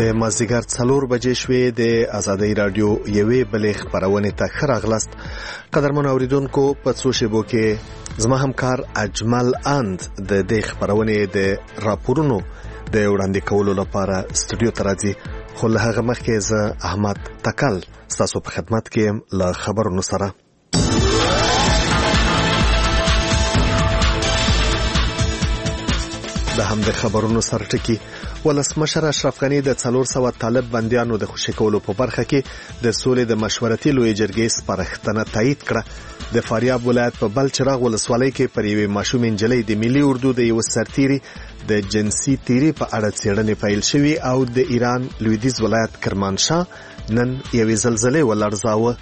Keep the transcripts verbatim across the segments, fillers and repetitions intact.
د مازدیګر څلور بجې شوې د آزادۍ رادیو یوې بلې خپرونې ته ښه راغلاست. قدرمنو اوریدونکو، په څو شیبو کې زما همکار اجمل اند د دې خپرونې د راپورونو د وړاندې کولو لپاره سټوډیو ته راځي، خو له هغه مخکې زه احمد تکل ستاسو په خدمت کې یم له خبرونو سره. د هم د خبرونو سرټکی ولسمشر اشرف غنی د څلور سوه طالب بندیانو د خوشي کولو په برخه کې د سولې د مشورتي لوی جرګې سپارښتنه تایید کړه. د فاریاب ولایت په بلچراغ ولسوالۍ کې پر یوې ماشوم نجلۍ د ملي اردو د یو سرتیري د جنسي تیری په اړه څېړنې پیل شوې او د ایران لویدیځ ولایت کرمانشاه نن یوې زلزلې ولړزاوه.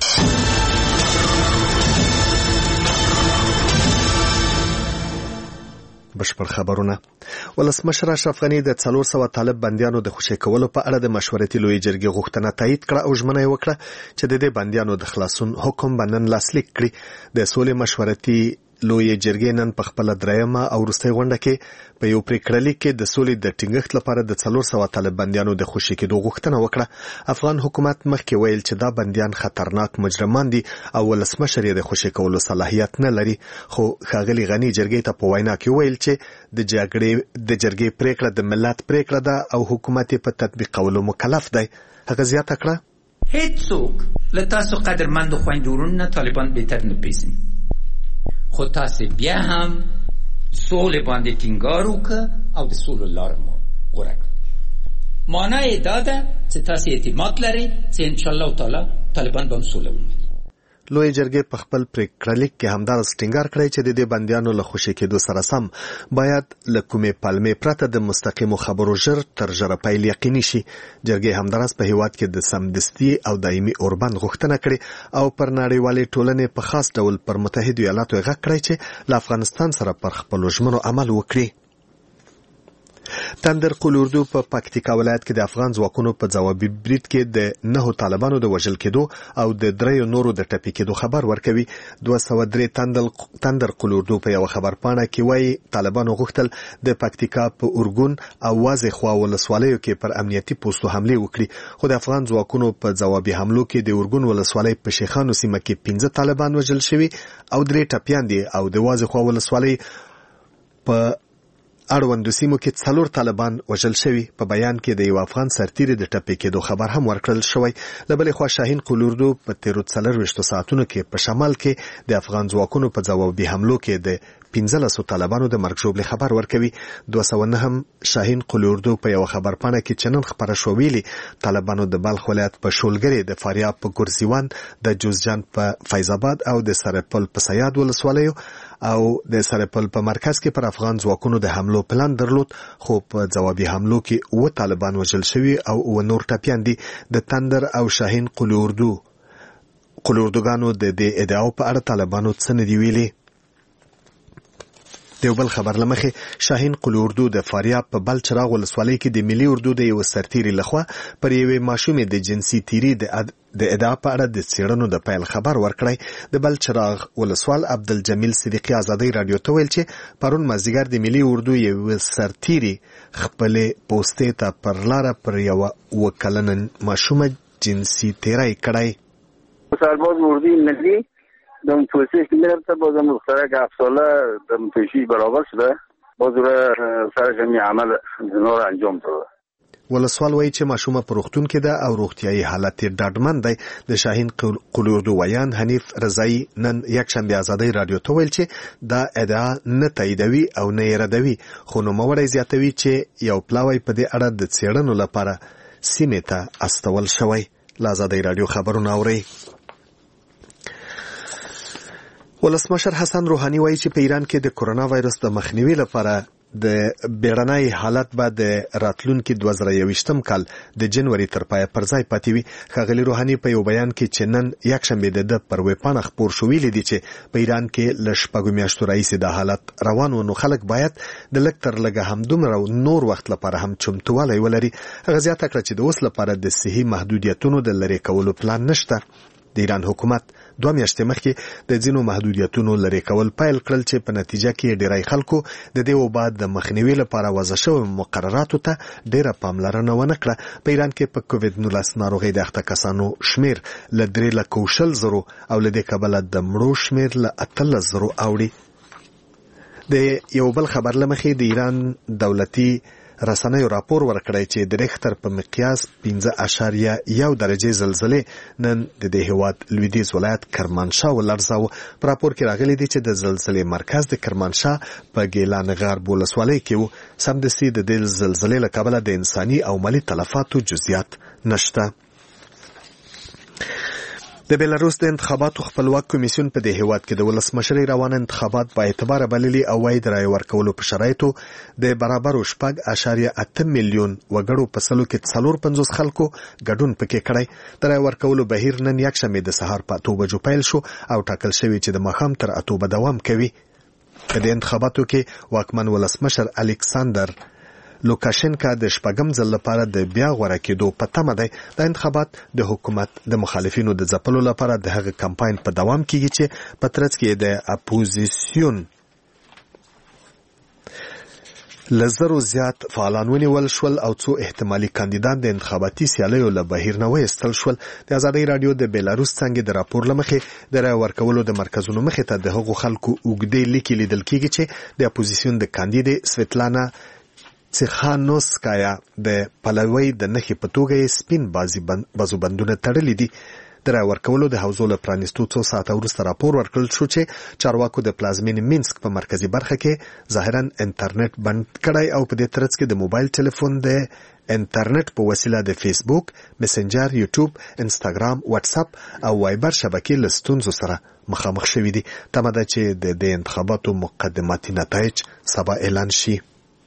بشپړ خبرونه. ولسمشر اشرف غنی د څلور سوه طالب بندیانو د خوشي کولو په اړه د مشورتي لوی جرګې غوښتنه تایید کړه او ژمنه یې وکړه چې د دې بندیانو د خلاصون حکم به نن لاسلیک کړي. د سولې مشورتي لوی جرګې نن په خپل درېیمه او وروستۍ غونډه کې په یو پریکړه لیک کې د سولې د ټینګښت لپاره د څلور سوه طالب بندیانو د خوشي کېدو غوښتنه وکړه. افغان حکومت مخکې ویل چې دا بندیان خطرناک مجرمان دي او ولسمشر یې د خوشي کولو صلاحیت نه لري، خو ښاغلي غني جرګې ته په وینا کې ویل چې د جګړې د جرګې پریکړه د ملت پریکړه ده او حکومت په تطبیقولو مکلف دی. هغه زیاته کړه، هیڅوک له تاسو قدرمند خویندورونو نه طالبان بهتر نه پیژني، خو تاسو بیا هم سولې باندې ټینګار وکړه او د سولې لار مو غوره کړه. معنا یې دا ده چې تاسو اعتماد لرئ چې ان شاء الله تعالی طالبان به هم سوله ومني. لوی جرګې په خپل پریکړه لیک کې همدارس ټینګار کړی چې د دې بندیانو له خوشي کېدو سره سم باید له کومې پلمې پرته د مستقیمو خبرو ژر تر ژره پیل یقیني شي. جرګې همدارس په هیواد کې د سمدستي او دایمي اوربند غوښتنه کړې او پر نړیوالې ټولنې په خاص ډول پر متحده ایالاتو یې غږ کړی چې له افغانستان سره پر خپلو ژمنو عمل وکړي. تندر قلوردو په پکتیکا ولایت کې د افغان ځواکونو په ځوابي برید کې د نهو طالبانو د وژل کېدو او د دریو نورو د ټپي کېدو خبر ورکوي. دوه سوه درې تندر قلوردو په یو خبرپاڼه کې وایي طالبانو غوښتل د پکتیکا په اورګون او وازې خوا ولسوالیو کې پر امنیتي پوستو حمله وکړي، خو د افغان ځواکونو په ځوابي حملو کې د اورګون ولسوالۍ په شیخانو سیمه کې پنځه طالبان وژل شوي او درې ټپیان دي او د وازې خوا ولسوالۍ په اړوندو سیمو کې څلور طالبان وژل شوي. په بیان کې د یو افغان سرتیري د ټپي کېدو خبر هم ورکړل شوی. له بلې خوا شاهین قلوردو په تیرو څلرویشتو ساعتونو کې په شمال کې د افغان ځواکونو په ځوابي حملو کې د پنځلسو طالبانو د مرګ ژوبلې خبر ورکوي. دوه سوه نه هم شاهین قلوردو په یو خبرپاڼه کې چې نن خپره شوه ویلي طالبانو د بلخ ولایت په شولګرې، د فاریاب په ګرزیوان، د جوزجان په فیض آباد او د سرپل په سیاد ولسوالیو او د سرپل په مرکز کې پر افغان ځواکونو د حملو پلان درلود، خو په ځوابي حملو کې اوه طالبان وژل شوي او اوه نور ټپیان دي. د تندر او شاهین قلوردو قلوردوګانو د دې ادعاو په اړه طالبانو څه نه دي ویلي. د یو بل خبر لمخې شاهین قلوردو د فاریاب په بلچراغ ولسوالۍ کې د ملي اردو د یو سرتیري لخوا پر یوې ماشومې د جنسي تیری د ادعا په اړه د څېړنو د پیل خبر ورکړی. د بلچراغ ولسوال عبدالجمیل صدیقي آزادۍ رادیو ته ویل چې پرون مازدیګر د ملي اردو یو سرتیري خپلې پوستې ته پر لاره پر یوه اوه کلنه ماشومه جنسي تیری کړی. سرباز اردوی ملی دم توصیح که میرفته بازم مخترک هفت ساله دم توشیش برابر شده باز را سر جمعی عمل زنا را انجام داده. ولسوال وایي چې ماشومه په روغتون کې ده او روغتیایي حالت یې ډاډمن دی. د شاهین قلوردو ویان حنیف رضایي نن یکشنبه آزادۍ رادیو ته ویل چې دا ادعا نه تاییدوي او نه یې ردوي، خو نوموړی زیاتوي چې یو پلاوی په دې اړه د څېړنو لپاره سیمې ته استول شوی. له آزادۍ رادیو خبرونه اورئ. ولسمشر حسن روحاني وایي چې په ایران کې د کورونا وایرس د مخنیوي لپاره د بیړنۍ حالت به د راتلونکي دوه زره یوویشتم کال د جنوري تر پایه پر ځای پاتې وي. ښاغلي روحاني په یو بیان کې چې نن یکشنبه د ده پر ویبپاڼه خپور شو ویلي دي چې په ایران کې له شپږو میاشتو راهیسې دا حالت روان و، نو خلک باید د لږ تر لږه همدومره نور وخت لپاره هم چمتووالی ولري. هغه زیاته کړه چې د اوس لپاره د صحي محدودیتونو د لرې کولو پلان نشته. د ایران حکومت دوه میاشتې مخکې د ځینو محدودیتونو لرې کول پیل کړل چې په نتیجه کې ډیری خلکو د دې وبا د مخنیوي لپاره وضع شوی مقرراتو ته ډیره پاملرنه ونه کړه. په ایران کې په کووډ نولس ناروغۍ د اخته کسانو شمیر له درې لکو شل زرو او له دې کبله د مړو شمیر له اتلس زرو اوړي. د یو بل خبر لمخې د ایران دولتي رسنیو راپور ورکړی چې د ریختر په مقیاس پنځه اعشاریه یو درجه زلزلې نن د دې هیواد لویدیځ ولایت کرمانشاه ولړزاوه. په راپور کې راغلي دي چې د زلزلې مرکز د کرمانشاه په ګیلان غرب ولسوالۍ کې و. سمدستي د دې زلزلې له کبله د انساني او مالي تلفاتو جزئیات نشته. د بیلاروس د انتخاباتو خپلواک کمیسیون په دې هیواد کې د ولسمشرۍ روان انتخابات با اعتبار بللي او وايي د رای ورکولو په شرایطو د برابرو شپږ اعشاریه اته میلیون وګړو په سلو کې څلور پنځوس خلکو ګډون پکې کړی. د رای ورکولو بهیر نن یکشنبه د سهار په اته بجو پیل شو او ټاکل شوی چې د ماښام تر اته به دوام کوي. په دې انتخاباتو کې واکمن ولسمشر الکساندر لوکاشنکا د شپږم ځل لپاره د بیا غوړه کېدو په تمه دی. د انتخابات د حکومت د مخالفینو د ځپلو لپاره د هغه کمپاین په دوام کېږي چې په ترڅ کې د اپوزیسیون لزرو زیات فعالان ونیول شول او څو احتمالي کاندیدان د انتخاباتي سیالیو له بهیر نه وایستل شول. د ازادۍ رادیو د بیلاروس څنګه د راپور لمخې د رای ورکولو د مرکزونو مخې ته د هغو خلکو اوږدې لیکې لیدل کېږي چې د اپوزیسیون د کاندید سویتلانا څخانوسکایا د پلوي د نخې په توګه سپین بازي بازو بندونه تړلې دي. د رای ورکولو د حوزو له پرانیستو څو ساعته وروسته راپور ورکړل شو چې چارواکو د پلازمین مینسک په مرکزی برخه کې ظاهرا انټرنیټ بند کړی او په دې ترڅ کې د موبایل ټلیفون د انټرنیټ په وسیله د فیسبوک، میسنجر، یوټیوب، انستګرام، واتس اپ او وایبر شبکې له ستونزو سره مخامخ شوي دي. تمه ده چې د دې انتخاباتو مقدماتي نتایج سبا اعلان شي.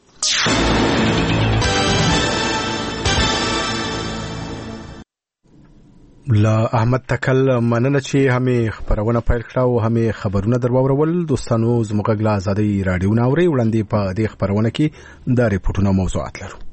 لا احمد تکل مننه چې همې خبرونه پیل کړه او همې خبرونه درواورول. دوستانو زموږ له ازادۍ رادیو نه اوري وړاندې په دې خبرونه کې د ریپورتونو موضوعات لرو.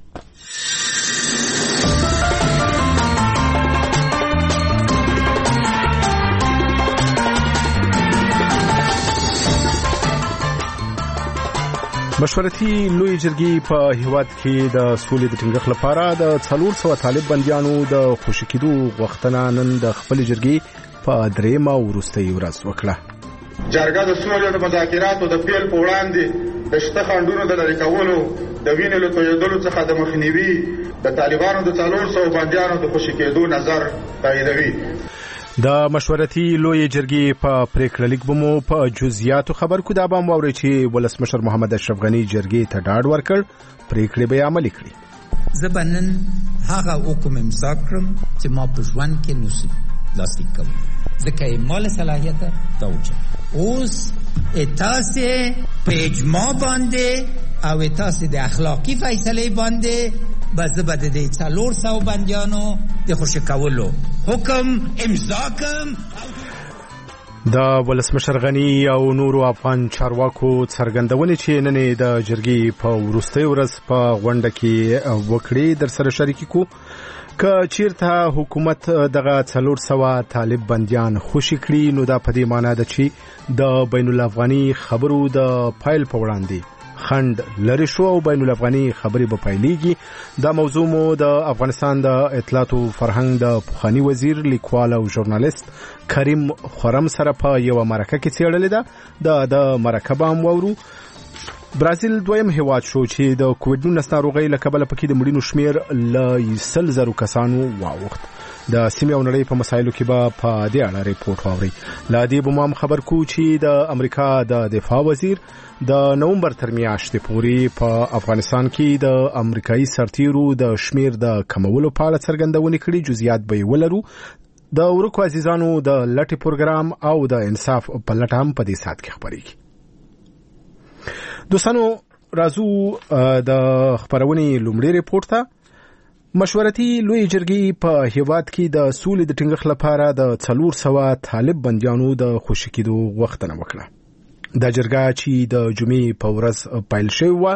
مشورتي لوی جرګې په هیواد کې د سولې د ټینګښت لپاره د څلور سوه طالب بندیانو د خوشي کېدو غوښتنه نن د خپلې جرګې په درېیمه وروستۍ ورځ وکړه. جرګه د سولې د مذاکراتو د پیل په وړاندې د شته خنډونو د لرې کولو، د وینې له تویېدلو څخه د مخنیوي، د طالبانو د څلور سوه بندیانو د خوشي کېدو نظر تاییدوي. د مشورتي لوی جرګې په پریکړه لیک بمو په جزئیاتو خبر کو. دا به واوري چې ولسمشر محمد اشرف غنی جرګې ته ډاډ ورکړ پریکړې به عملي کړي. زبنن هغه حکم امضا کړم چې ما په ژوند کې نوسی لاسلیک کوم ځکه یې مال صلاحیت راوچه. اوس اتاسې په اجماع باندې او اتاسې د اخلاقی فیصله باندې بس بعد د څلور سوه بندیانو د خوشي کولو حکم امضا کوم. د ولسمشر غنی او نورو افغان چارواکو څرګندونې چې نن د جرګې په وروستۍ ورځ په غونډه کې وکړې در سره شریک کو. که چیرته حکومت دغه څلور سوه طالب بندیان خوشي کړي نو دا په دې معنی ده چې د بین الافغاني خبرو د فایل په وړاندې خند لري شو او بین الافغاني خبرې به پیلېږي. دا موضوع مو د افغانستان د اطلاعات او فرهنګ د پخوانی وزیر، لیکوال او ژورنالیست کریم خرم سره په یو مرکه کې څېړلې ده. د مرکه به هم واورو. برازیل دویم هیواد شو چې د کووډ نولس ناروغۍ له کبله پکې د مړینو شمیر له سل زرو کسانو واوښت. د سیمې او نړۍ په مسایلو کې به په دې اړه ریپورت واورئ. له دې به هم خبر کو چې د امریکا د دفاع وزیر د نومبر تر میاشتې پورې په افغانستان کې د امریکایي سرتیرو د شمیر د کمولو په اړه څرګندونې کړي. جزئیات به یې ولرو. د ورکو عزیزانو د لټې پروګرام او د انصاف په لټه هم په دې ساعت کې خبرېږي. دوستانو راځو د خبرونې لومړی ریپورت ته. مشورتي لوی جرګې په هیواد کې د سولې د ټینګښت لپاره د څلور سوه طالب بندیانو د خوشي کېدو غوښتنه وکړه. دا جرګه چې د جمعې په ورځ پیل شوې وه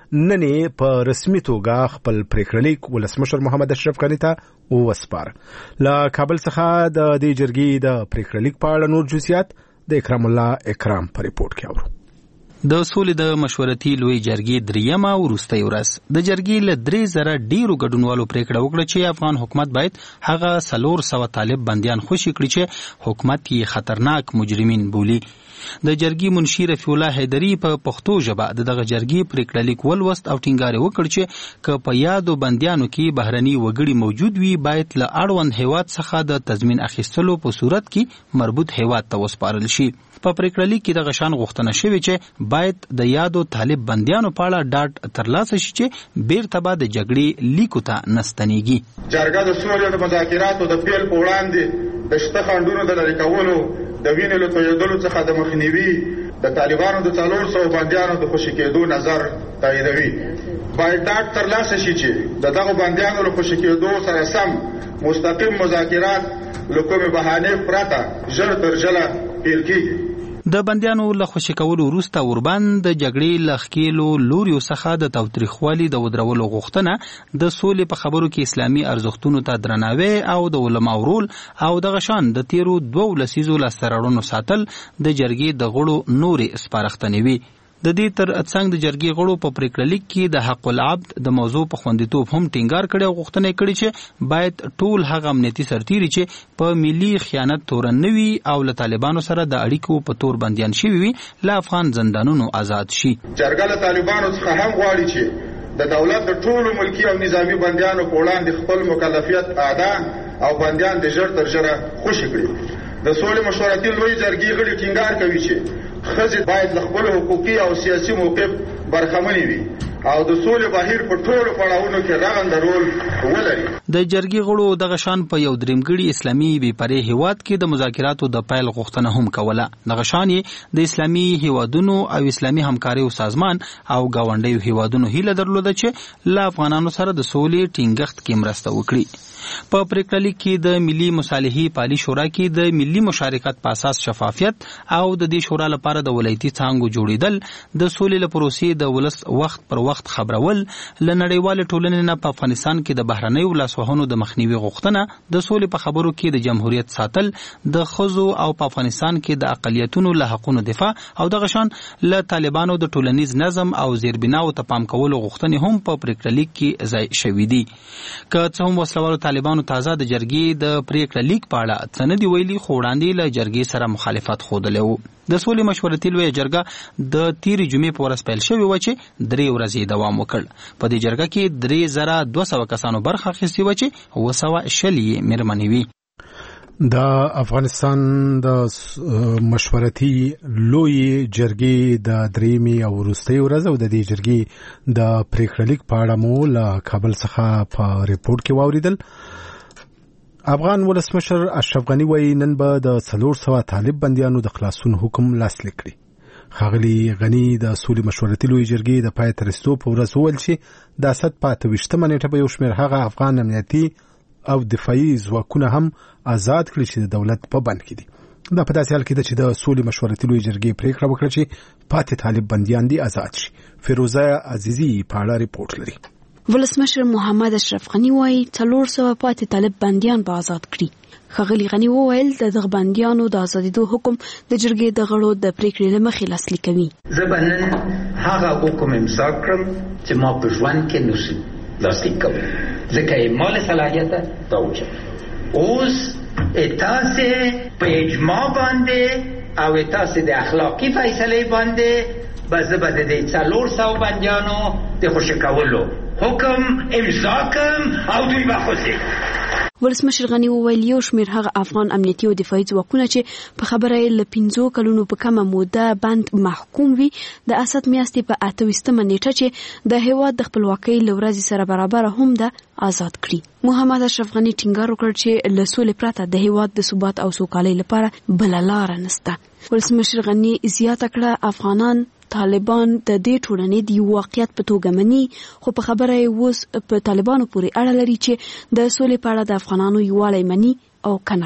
نن په رسمي توګه خپل پریکړلیک ولسمشر محمد اشرف غنی ته وسپار. له کابل څخه د دې جرګې د پریکړلیک په اړه نور جزئیات د اکرام الله اکرام په ریپورت کې اورو. د سولې د مشورتي لوی جرګې دریمه وروستۍ ورځ د جرګې له درې زره ډیرو ګډونوالو پریکړه وکړه چې افغان حکومت باید هغه څلور سوه طالب بندیان خوشي کړي چې حکومت یې خطرناک مجرمین بولي. د جرګې منشي رفیع الله حیدري په پښتو ژبه د دغه جرګې پریکړلیک ولوست او ټینګار وکړ چې که په یادو بندیانو کې بهرني وګړي موجود وي باید له اړوند هیواد څخه د تضمین اخیستلو په صورت کې مربوط هیواد ته وسپارل شي. په پریکړلیک کې د غشان غوښتنه شوې چې باید د یادو طالب بندیانو په اړه ډاډ ترلاسه شي چې بیرته به د جګړې لیکو ته نستنیږي. جرګه د سولې د مذاکراتو د پیل په وړاندې د شته خنډونو د لرې کولو د وینې له تویېدلو څخه د مخنیوي د طالبانو د څلور سوو بندیانو د خوشي کېدو نظر تاییدوي. باید ډاډ ترلاسه شي چې د دغو بندیانو له خوشي کېدو سره سم مستقیم مذاکرات له کومې بهانې پرته ژر تر ژره پیل کېږي. د بندیانو له خوشي کولو وروسته اوربند د جګړې له ښکېلو لوریو څخه د تاوتریخوالي د ودرولو غوښتنه د سولې په خبرو کې اسلامي ارزښتونو ته درناوی او د علماو رول او دغه شان د تیرو دوو لسیزو لاسته راوړنو ساتل د جرګې د غړو نورې سپارښتنې وي. د دې تر څنګ د جرګې غړو په پریکړلیک کې د حق العبد د موضوع په خوندیتوب هم ټینګار کړي او غوښتنه کړي چې باید ټول هغه امنیتي سرتیري چې په ملي خیانت تورن نه وي او له طالبانو سره د اړیکو په تور بندیان شوي وي له افغان زندانونو آزاد شي. جرګه له طالبانو څخه هم غواړي چې د دولت د ټولو ملکي او نظامي بندیانو په وړاندې خپل مکلفیت ادا او بندیان د ژر تر ژره خوشي کړي. د سولې مشورتي لوی جرګې غړي ټینګار کوي چې ښځې باید له خپل حقوقي او سیاسي موقف برخمنې وي او د سولې بهیر په ټولو پړاوونو کې رغنده رول ولري. د جرګې غړو دغه شان په یو درېمګړي اسلامي بې پرې هیواد کې د مذاکراتو د پیل غوښتنه هم کوله. دغه شان یې د اسلامي هیوادونو او اسلامي همکاریو سازمان او ګاونډیو هیوادونو هیله درلوده چې له افغانانو سره د سولې ټینګښت کې مرسته وکړي. په پریکړلیک کې د ملي مصالحې پالي شورا کې د ملي مشارکت په اساس شفافیت او د دې شورا لپاره د ولایتي څانګو جوړیدل، د سولې له پروسې د ولس وخت پر وخت خبرول، له نړیوال ټولنې نه په افغانستان کې د بهرنیو لاسوهنو د مخنیوي غوښتنه، د سولې په خبرو کې د جمهوریت ساتل، د ښځو او په افغانستان کې د اقلیتونو له حقونو دفاع او دغه شان له طالبانو د ټولنیز نظم او زیربناو ته پام کولو غوښتنې هم په پریکړلیک کې ځای شوي دي. که څه هم وسلوالو طالبانو تازه د جرګې د پریکړه لیک په اړه څه نه دي ویلي، خو وړاندې له جرګې سره مخالفت ښودلی و. د سولې مشورتي لویه جرګه د تیرې جمعې په ورځ پیل شوې وه چې درې ورځې دوام وکړ. په دې جرګه کې درې زره دوه سوه کسانو برخه اخیستې وه چې اوه سوه شل یې مېرمنې وي. د افغانستان د مشورتي لوی جرګې د درېیمې او وروستۍ ورځ او د دې جرګې د پریکړه لیک په اړه مو له کابل څخه په ریپورت کې واوریدل. افغان ولسمشر اشرف غنی وایي نن به د څلور سوه طالب بندیانو د خلاصون حکم لاسلیک کړي. ښاغلي غنی د سولې مشورتي لوی جرګې د پای ته رسېدو په ورځ وویل چې د اسد په اته ویشتمه نیټه به یو شمېر هغه افغان امنیتي او دفاعي ځواکونه هم آزاد کړي چې د دولت په بند کې دي. دا په داسې حال کې ده چې د سولې مشورتي لوی جرګې پریکړه وکړه چې پاتې طالب بندیان دي آزاد شي. فیروزه عزیزي په اړه ریپورټ لري. ولسمشر محمد اشرف غنی وایي څلور سوه پاتې طالب بندیان به آزاد کړي. ښاغلي غنی وویل د دغه بندیانو د آزادېدو حکم د جرګې د غړو د پریکړې له مخې لاسلیک کوي. زه به نن هغه حکم امضا کړم چې ما په ژوند کې نشي لاسلیک کوم، ځکه یې ما له صلاحیته راوچم. اوس تاسې په اجماع باندې او تاسې د اخلاقي فیصلې باندې به زه به د دې څلور سوه بندیانو د خوشي کولو حکم امضا کم او دوی به خوشي. ولسمشر غنی وویل یو شمېر هغه افغان امنیتي او دفاعي ځواکونه چې په خبره یې له پنځو کلونو په کمه موده بند محکوم وي د اسد میاشتې په اته ویشتمه نیټه چې د هېواد د خپلواکۍ له ورځې سره برابره هم ده آزاد کړي. محمد اشرف غنی ټینګار وکړ چې له سولې پرته د هېواد د ثبات او سوکالۍ لپاره بله لاره نشته. ولسمشر غنی زیاته کړه افغانان طالبان د دې ټولنې د یو واقعیت په توګه مني، خو په خبره یې اوس په طالبانو پورې اړه لري چې د سولې په اړه د افغانانو یووالی مني او کنه.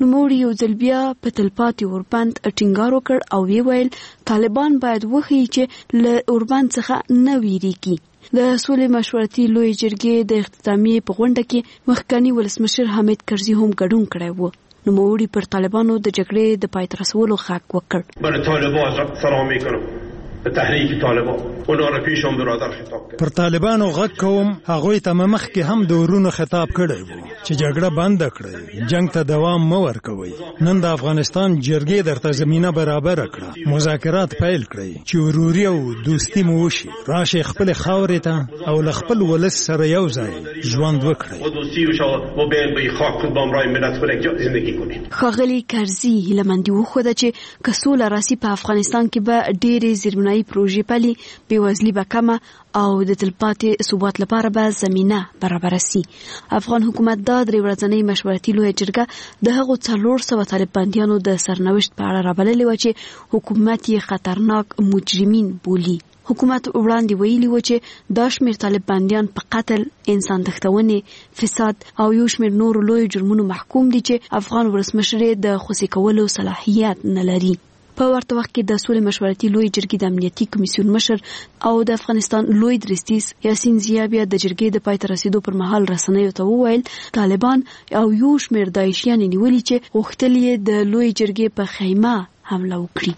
نوموړي یو ځل بیا په تلپاتې اوربند ټینګار وکړ او وی ویل طالبان باید وښیي چې له اوربند څخه نه ویریږي. د سولې مشورتي لوی جرګې د اختتامیې په غونډه کې مخکنی ولسمشر حامد کرزي هم ګډون کړی و. نوموړي پر طالبانو د جګړې د پای ته رسولو غږ وکړ. بر طالبان سلام میکنم به تحریک طالبان اونا را پیشم برادر خطاب کړ. پر طالبانو غږ کوم هغه ته مخ کې هم د ورونو خطاب کړی وو چې جګړه بند کړئ، جنگ ته دوام مو ورکوي. نن د افغانستان جرګې درته زمينه برابر کړه، مذاکرات پیل کړئ چې وروري او دوستي مو وشي. راشي خپل خاورې ته او خپل ولس سره یو ځای ژوند وکړئ. و دوستی وشو و بین به خاک با امرای ملت پر زندگی کنیم. ښاغلي کرزي هیلمندي وښوده چې کسوله راسي په افغانستان کې به ډېرې زیرمنایي پروژې پلي، بېوزلي به کمه او د تلپاتې ثبات لپاره به زمینه برابره سي. افغان حکومت دا درې ورځنۍ مشورتي لویه جرګه د هغو څلور سوه طالب بندیانو د سرنوشت په اړه رابللې وه چې حکومت یې خطرناک مجرمین بولي. حکومت وړاندې ویلي و چې دا شمېر طالب بندیان په قتل، انسان تښتونې، فساد او یو شمېر نورو لویو جرمونو محکوم دي چې افغان ولسمشر یې د خوسي کولو صلاحیت نه لري. په ورته وخت کې د سولې مشورتي لوی جرګې د امنیتي کمیسیون مشر او د افغانستان لوی درستیز یاسین زیا بیا د جرګې د پای ته رسیدو پر مهال رسنیو ته وویل طالبان او یو شمېر داعشیان نیولي چې غوښتل یې د لوی جرګې په خیمه حمله وکړي.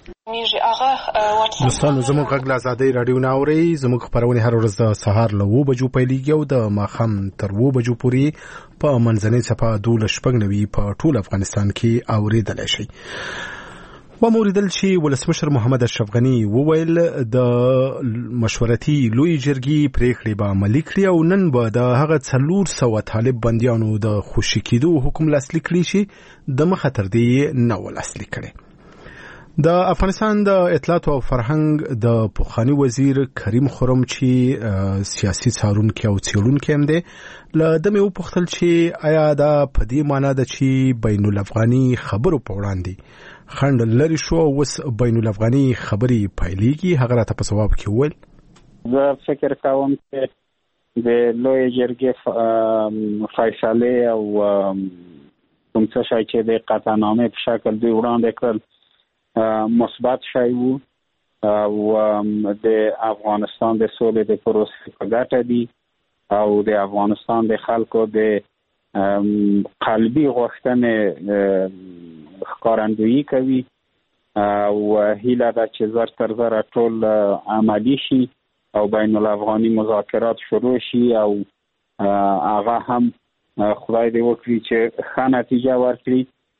دوستانو زموږ غږ له ازادۍ راډیو نه اورئ. زموږ خپرونې هر ورځ د سهار له اوه بجو پیلېږي او د ماښام تر اوه بجو پورې په منځنۍ څپه دولس شپږ نوي په ټول افغانستان کې اورېدلی شئ. وموریدل چې ولسمشر محمد اشرف غنی وویل د مشورتي لوی جرګې پریکړې به عملي کړي او نن به د هغه څلور سوه طالب بندیانو د خوشي کېدو حکم لاسلیک کړي چې د مخه تر دې نه و لاسلیک کړی. د افغانستان د اطلاعات او فرهنګ د پخوانی وزیر کریم خرم چې سیاسي څارونکي او څېړونکي هم دی له دمې وپوښتل چې آیا دا په دې معنا ده چې بین الافغاني خبرو په وړاندې خنډ لري شو او اوس بین الافغاني خبرې پیلېږي؟ هغه راته په ځواب کې وویل زه فکر کوم چې د لوی جرګې فیصلې او کوم څه شی چې د قطعنامې په شکل دوی وړاندې کړل مثبت شی وو او د افغانستان د سولې د پروسې په ګټه دي او د افغانستان د خلکو د قلبي غوښتنې ښکارندویي کوي او هیله ده چې زر تر زره ټول عملي شي او بین الافغاني مذاکرات شروع شي او هغه هم خدای دې وکړي چې ښه نتیجه ورکړي.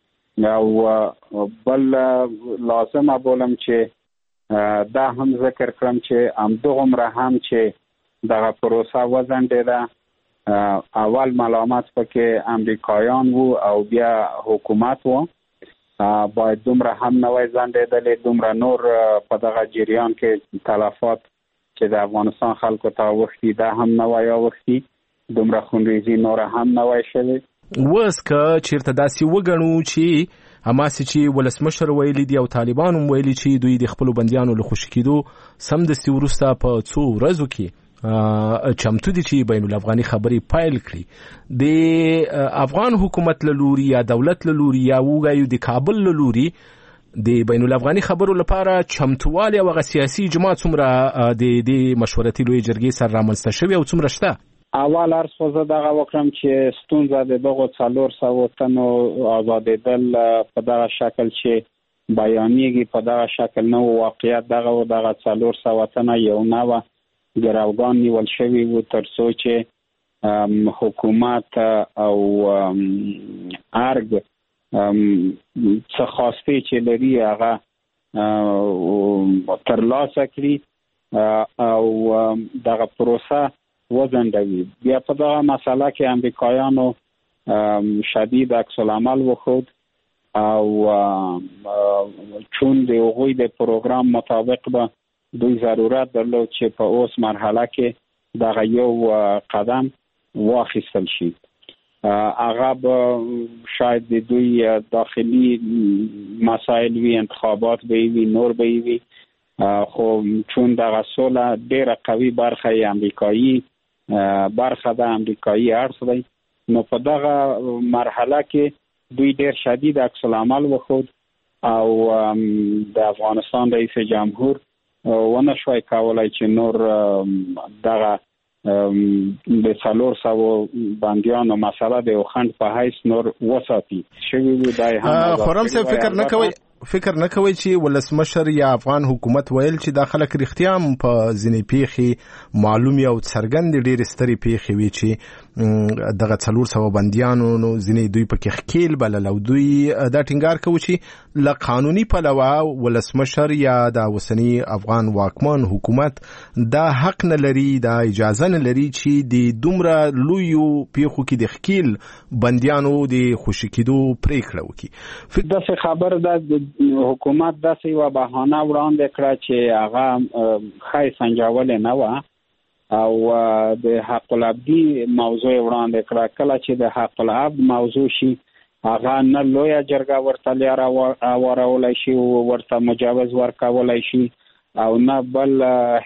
او بل لازمه بولم چې دا هم ذکر کړم چې همدغومره هم چې دغه پروسه وځنډېده، اول ملامت پکې امریکایان وو او بیا حکومت وو، باید دومره هم نه وای ځنډېدلی، دومره نور په دغه جریان کې تلفات چې د افغانستان خلکو ته اوښتي دا هم نه وای اوښتي، دومره خونریزي نوره هم نه وای شوې. اوس که چیرته داسې وګڼو چې هماسې چې ولسمشر ویلي دي او طالبان هم ویلي چې دوی د خپلو بندیانو له خوشي کېدو سمدستي وروسته په څو ورځو کې چمتو دي چې بین الافغاني خبرې پیل کړي، د افغان حکومت له لوري یا دولت له لوري یا وګایو د کابل له لوري د بین الافغاني خبرو لپاره چمتووالی او هغه سیاسي اجماع څومره د مشورتي لوی جرګې سره رامنځته شوي او څومره شته؟ اول عرض خو زه دغه وکړم چې ستونزه د دغو څلور سوو تنو آزادېدل په دغه شکل چې بیانېږي په دغه شکل نه و. واقعیت دغه و دغه څلور سوه تنه یو نوه ګروګان نیول شوي وو تر څو چې حکومت او ارګ څه خواستې چې لري هغه ترلاسه کړي او دغه پروسه وځنډوي. بیا په دغه مسله کې امریکایانو شدید عکس العمل وښود او چون د هغوی د پروګرام مطابق به دوی ضرورت درلود چې په اوس مرحله کې دغه یو قدم واخیستل شي. هغه به شاید د دوی داخلي مسائل وي، انتخابات به وي، نور به وي، خو چون دغه سوله ډېره قوي برخه یې امریکایي برخه ده، امریکایي اړخ دی، نو په دغه مرحله کې دوی ډیر شدید عکس العمل وخود او د افغانستان رئیس جمهور ونه شوی کولای چې نور دغه د څلور سوه بندیانو مسله د خند په حیث نور وساتي شوی وي. دای هم خرم صاحب فکر نه کوي فکر نه کوي چې ولسمشر یا افغان حکومت ویل چې د خلک رښتیا هم په ځینې پیښې معلومي او څرګند ډېر ستري پیښې وي چې دغه څلور سوه بندیانو نو ځینې دوی پکې ښکیل بلل او دوی دا ټینګار کوي چې له قانوني پلوه ولسمشر یا د اوسني افغان واکمن حکومت دا حق نه لري، دا اجازه نه لري چې د دومره لویو پیښو کې د ښکیل بندیانو د خوشي کېدو پرېکړه وکړي. داسې خبر ده حکومت داسې یوه بهانه وړاندې کړه چې هغه ښایي سنجولې نه وه او د حق العبدي موضوع وړاندې کړه. کله چې د حق العبد موضوع شي هغه نه لویه جرګه ورته لیاره وارولی شي او ورته مجوز ورکولی شي او نه بل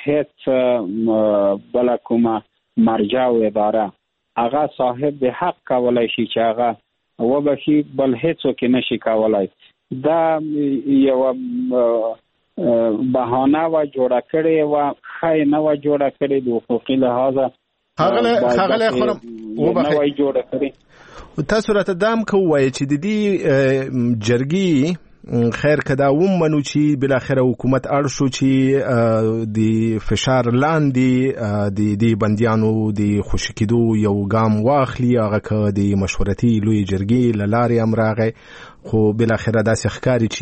هیڅ بله کومه مرجع و اداره هغه صاحب د حق کولی شي چې هغه وبخي، بل هیڅوک نشي کولی. دا یو بهانه و جوړه کړې و، خای نه و جوړه کړې د حقوقي لحاظه هغه هغه خرم وبخي جوړه کړې. تاسو راته دام کوی چې د دې جرګي خیر کدا ومنو چې بل اخر حکومت اړ شو چې د فشار لاندې د دې بندیانو د خوشی کېدو یو ګام واخلي، هغه که د مشورتي لوی جرګي لارې امراغه خو بل اخر داسې ښکاری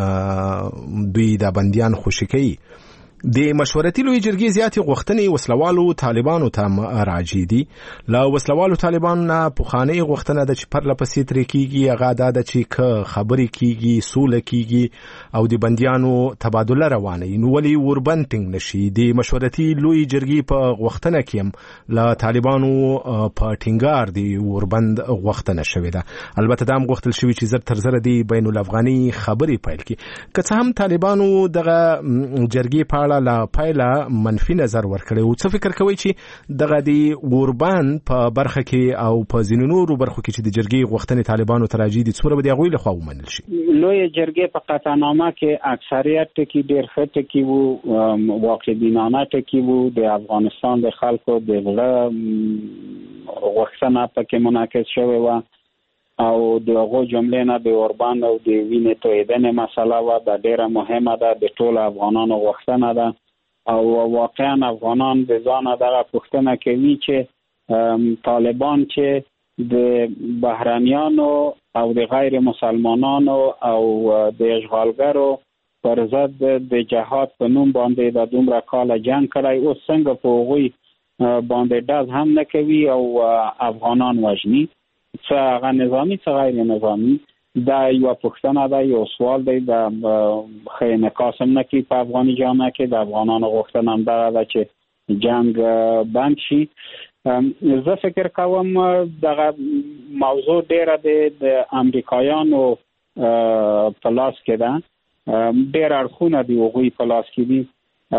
چې دوی د بندیان خوشی کوي. د مشورتي لوی جرګې زیاتې غوښتنې وسلوالو طالبانو ته راجع دي. له وسلوالو طالبانو نه پخوانۍ غوښتنه ده چې پرله پسې ترې کېږي، هغه دا ده چې که خبرې کېږي سوله کېږي او د بندیانو تبادله روانه وي نو ولې وربند ټینګ نه شي. د مشورتي لوی جرګې په غوښتنه کې هم له طالبانو په ټینګار د وربند غوښتنه شوې ده. البته دا هم غوښتل شوي چې زر تر زره د بین الافغاني خبرې پیل کړي. که څه هم طالبانو دغه جرګې په لا پایله منفي نظر ورکړي او څه فکر کوي چې دغه د اوربان په برخه کې او په ځینو نورو برخو کې چې د جرګې غوښتنې طالبانو ته راځي دي څومره به د هغوی لخوا ومنل شي؟ لوی جرګې په قطعنامه کې اکثریت ټکي ډېر ښه ټکي وو، واقع بینانه ټکي وو، د افغانستان د خلکو د زړه غوښتنه پکې منعکس شوې وه او د هغو جملې نه د اوربان او د وینې تویېدنې مسله وه. دا ډېره مهمه ده، د ټولو افغانانو غوښتنه ده او واقعا افغانان د ځانه دغه پوښتنه کوي چې طالبان چې د بهرنیانو او د غیر مسلمانانو او د اشغالګرو پر ضد د جهاد په نوم باندې د دومره کاله جنګ کړی، اوس څنګه په هغوی باندې ډز هم نه کوي او افغانان وژني، څه هغه نظامي څه غیر نظامي. دا یو پوښتنه ده، یو سوال دی، د ښه انعکاس هم نه کوي په افغاني جامعه کې. د افغانانو غوښتنه هم دغه ده چې جنګ بند شي. زه فکر کوم دغه موضوع ډېره د امریکایانو په لاس کې ده، ډېر اړخونه د هغوی په لاس کې دي.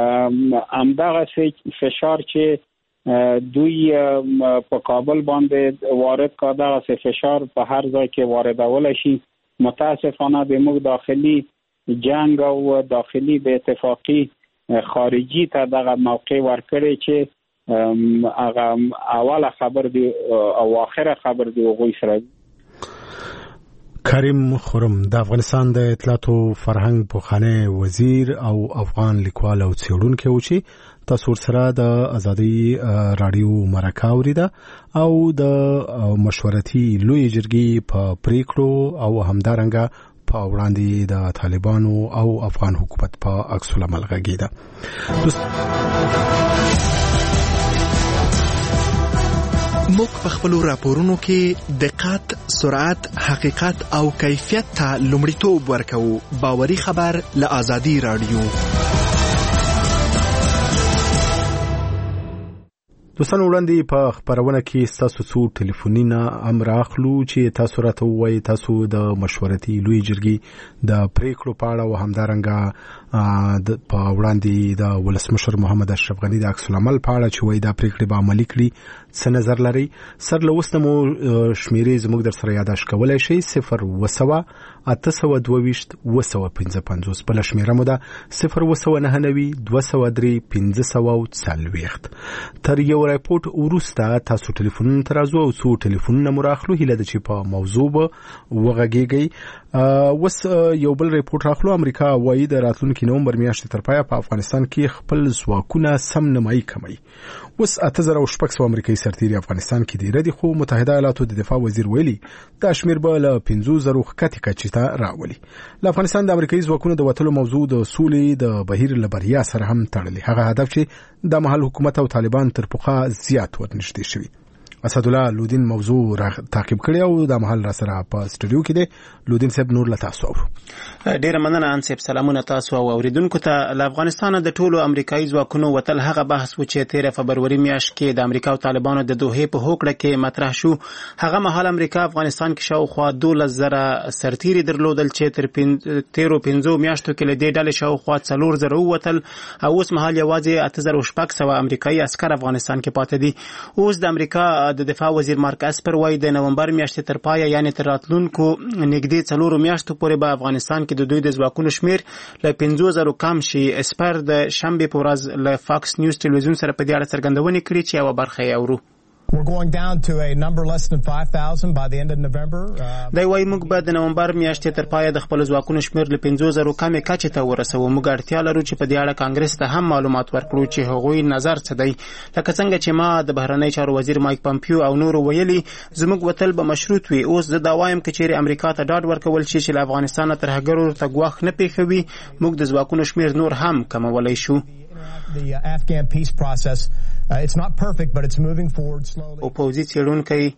همدغه فشار چې دوی په کابل باندې وارد کا، دغه فشار په هر ځای کې واردولی شي. متاسفانه د موږ داخلي جنگ او داخلي بې اتفاقي خارجي ته دغه موقع ورکړی چې هغه اوله خبر دی او آخره خبر دی هغوی سره. کریم خرم د افغانستان د اطلاعاتو فرهنګ پوخانه وزیر او افغان لیکوال او څېړونکی و چې تاسو سره د ازادي رادیو مرکه اوریده او د مشورتي لوی جرګې په پریکړو او همدارنګه په وړاندې د طالبانو او افغان حکومت په عکس العمل غږیده. موږ په خپل راپورونو کې دقت، سرعت، حقیقت او کیفیت ته لومړیتوب ورکوو. باوري خبر له ازادي رادیو. دوستان وړاندې په خبرونه کې تاسو څو ټلیفونونه امر اخلو چې تاسو راته وایي تاسو د مشورتي لوی جرګې د پریکړو په اړه او همدارنګه په وړاندې د ولسمشر محمد اشرف غني د عکس العمل په اړه چې وایي دا پریکړې به عملي کړي څه نظر لري سر لوسته مو شمیرې زموږ در سره یاداش کولای شي صفر وسوه اته سوه دوه ویشت اوه سوه پنځه پنځوس بل شمیره مو ده صفر وسوه نهه نوي دوه سوه درې پنځه سوه او څلوېښت. تر یو راپورټ وروسته تاسو ټلیفونونه ته راځو او څو ټلیفونونه مو راخلو هیله ده چې په موضوع به وغږیږئ. اوس یو بل راپورټ راخلو. امریکا وایي د راتلونکي نومبر میاشتې تر پایه په افغانستان کې خپل ځواکونه سم نمایي کوي. اوس اته زره او شپږ سوه امریکایي سرتیري افغانستان کې دي ردي خو متحده ایالاتو د دفاع وزیر ویلي دا شمیر به له پنځو زرو ښکته کچې ته راولي. له افغانستان د امریکایي ځواکونو د وتلو موضوع د سولې د بهیر له بریا سره هم تړلې. هغه هدف چې د محل حکومت او طالبان تر پخوا زیات ورنږدې شوي. اسدالله لودین موضوع را تعقیب کړی او د محل را سره په سټوډیو کې دی. لودین صاحب نور له تاسو اورو. ډیره مننه ان صاحب. سلامونه تاسو او اوریدونکو ته. له افغانستان د ټولو امریکایي ځواکونو وتل هغه بحث و چې تیر فبروري میاشت کې د امریکا او طالبانو د دوحې په هوکړه کې مطرح شو. هغه مهال امریکا افغانستان کې شاوخوا دولس زره سرتیري درلودل چې تر تیرو پنځو میاشتو کې له دې ډلې شاوخوا څلور زره ووتل او اوس مهال یوازې اته زره شپږ سوه امریکایي عسکر افغانستان کې پاتې دي. اوس د امریکا د دفاع وزیر مارک اسپر وايي د نومبر میاشتې تر پایه یعنی تر راتلونکو نږدې څلورو میاشتو پورې به افغانستان کې د دوی د ځواکونو شمیر له پنځو زرو کم شي. اسپر د شنبې په ورځ له فاکس نیوز ټلویزیون سره په دې اړه څرګندونې کړې چې یوه برخه یې اورو. We're going down to a number less than five thousand by the end of November. دا وایي موږ به د نومبر میاشتې تر پایه د خپل ځواکونو شمیر له پنځو زرو کمې کچې ته ورسوو. موږ اړتیا لرو چې په دې اړه کانګرس ته هم معلومات ورکړو چې هغوی نظر څه دی. لکه څنګه چې ما د بهرنی چارو وزیر مایک پامپیو او نورو ویلي زموږ وتل به مشروط وي. اوس زه دا وایم که چیرې امریکا ته ډاډ ورکول شي چې له افغانستانه ترهګرو ته ګواښ نه پېښوي موږ د ځواکونو شمیر نور هم کمولی شو. The uh, Afghan peace process, uh, it's not perfect, but it's moving forward slowly. او پوځي څېړونکی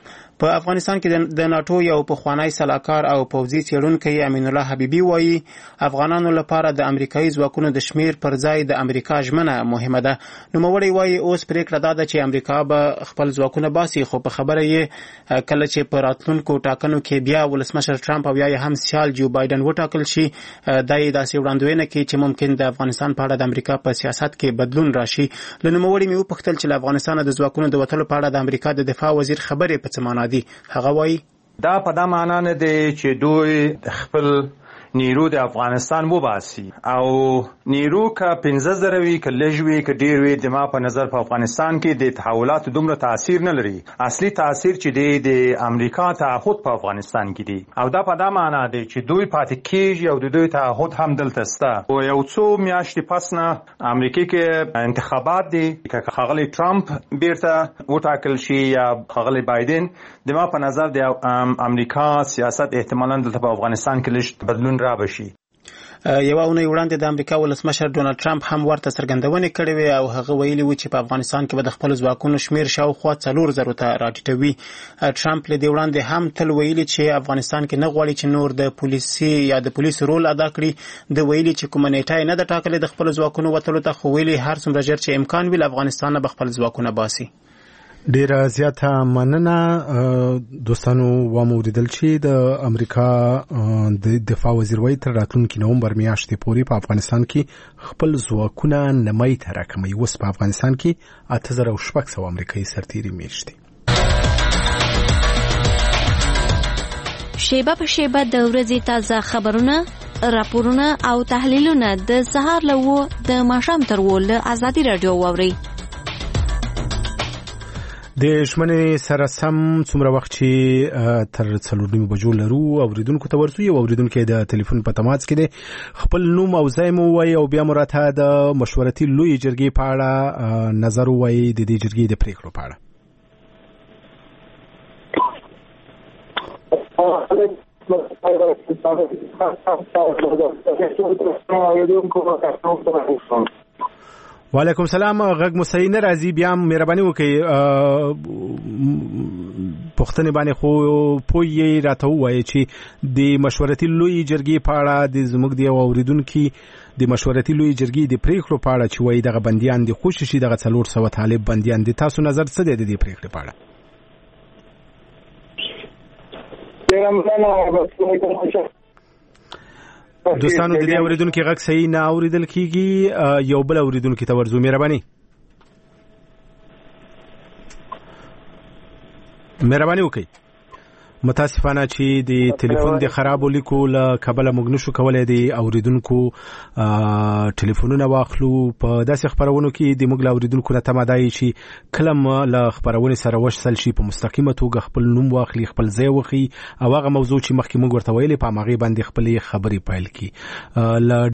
په افغانستان کې د ناتو یو پخوانی سلاکار او پوځي څېړونکی امین الله حبیبي وایي افغانانو لپاره د امریکایي ځواکونو د شمیر پر ځای د امریکا ژمنه مهمه ده. نوموړی وایي اوس پرېکړه دا ده چې امریکا به خپل ځواکونه باسي خو په خبره یې کله چې په راتلونکو ټاکنو کې بیا ولسمشر ټرمپ او یا هم سیال جو بایدن وټاکل شي دا یې داسې وړاندوینه کوي چې ممکن د افغانستان په اړه د امریکا په سیاست کې بدلون راشي. له نوموړي مې وپوښتل چې له افغانستانه د ځواکونو د وتلو په اړه د امریکا د دفاع وزیر خبرې په څه معنا دي. هغه وایي دا په دا معنا نه دی چې دوی خپل نیرو د افغانستان وباسي او نیرو که پنځه زره وي که لږ وي که ډېر وي زما په نظر په افغانستان کې د تحولاتو دومره تاثیر نه لري. اصلي تاثیر چې دی د امریکا تعهد په افغانستان کې دی او دا په دا معنا دی چې دوی پاتې کېږي او د دوی تعهد هم دلته شته. او یو څو میاشتې پس نه امریکا کې انتخابات دي که ښاغلی ټرمپ بیرته وټاکل شي یا ښاغلی بایدن زما په نظر د امریکا سیاست احتمالاً دلته په افغانستان کې لږ بدلون را بشي. یوه اونۍ وړاندې د امریکا ولسمشر ډونالد ټرمپ هم ورته څرګندونې کړې وې او هغه ویلي و چې په افغانستان کې به د خپلو ځواکونو شمیر شاوخوا څلور زرو ته راټیټوي. ټرمپ له دې وړاندې هم تل ویلي چې افغانستان کې نه غواړي چې نور د پولیسي یا د پولیسو رول ادا کړي. د ویلي چې کومه نیټه یې نه ده ټاکلې د خپلو ځواکونو وتلو ته خو ویلي هر څومره ژر چې امکان وي له افغانستانه به خپل ځواکونه باسي. ډیره زیاته مننه دوستانو. وموریدل چې د امریکا د دفاع وزیر وایي تر راتلونکي نومبر میاشتې پورې په افغانستان کې خپل ځواکونه نمایي ته راکموي. اوس په افغانستان کې اته زره او شپږ سوه امریکایي سرتیري میشت دي. شیبه په شیبه د ورځې تازه خبرونه راپورونه او تحلیلونه د سهار له و د ماښام تر و له ازادي راډیو واورئ. د ژمنې سره سم څومره وخت چې تر څلور نیمو بجو لرو اوریدونکو ته ورسو. یو اوریدونکی د ټلیفون په تماس کې دی. خپل نوم او ځای مو ووایي او بیا مو راته د مشورتي لویې جرګې په اړه نظر ووایي د دې جرګې د پریکړو په اړه. وعلیکم سلام. غږ مو صحیح نه راځي. بیا مهرباني وکړئ پوښتنې باندې خو پوهیږئ راته ووایئ چې د مشورتي لویې جرګې په اړه د زموږ د یو اورېدونکي د مشورتي لویې جرګې د پریکړو په اړه چې وایي دغه بندیان دي خوشي شي دغه څلور سوه طالب بندیان دي. تاسو نظر څه دی د دې پریکړې په اړه؟ دوستانو د دې اوریدونکو غږ صحیح نه اوریدل کیږي. یو بل اوریدونکو ته ورزو مهرباني. مهرباني وکړئ. متاسفانه چې د ټلیفون د خرابو لیکو له کبله موږ نشو کولای د اوریدونکو ټلیفونونه واخلو. په داسې خبرونو کې د موږ له اوریدونکو نه تمه دی چې کلم له خبرونې سره وشل شي په مستقیمه توګه خپل نوم واخلي، خپل ځای وخی او هغه موضوع چې مخکې موږ ورته ویلې په هغه باندې خپل خبرې پیل کړي.